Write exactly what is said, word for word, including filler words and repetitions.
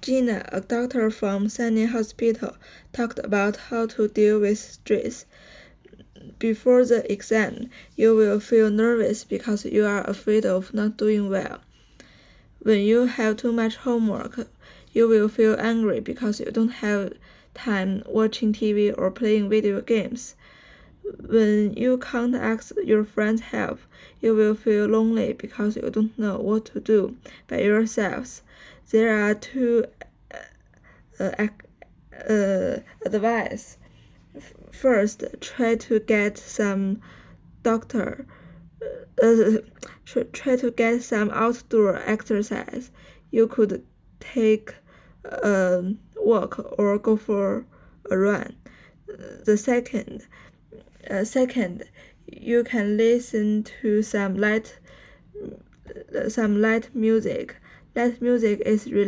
Gina, a doctor from Sunny Hospital, talked about how to deal with stress. Before the exam, you will feel nervous because you are afraid of not doing well. When you have too much homework, you will feel angry because you don't have time watching T V or playing video games. When you can't ask your friends help, you will feel lonely because you don't know what to do by yourselves. There are two uh, uh, advice. First, try to get some doctor. Uh, try to get some outdoor exercise. You could take a walk or go for a run. The second, uh, second, you can listen to some light, some light music. Light music is really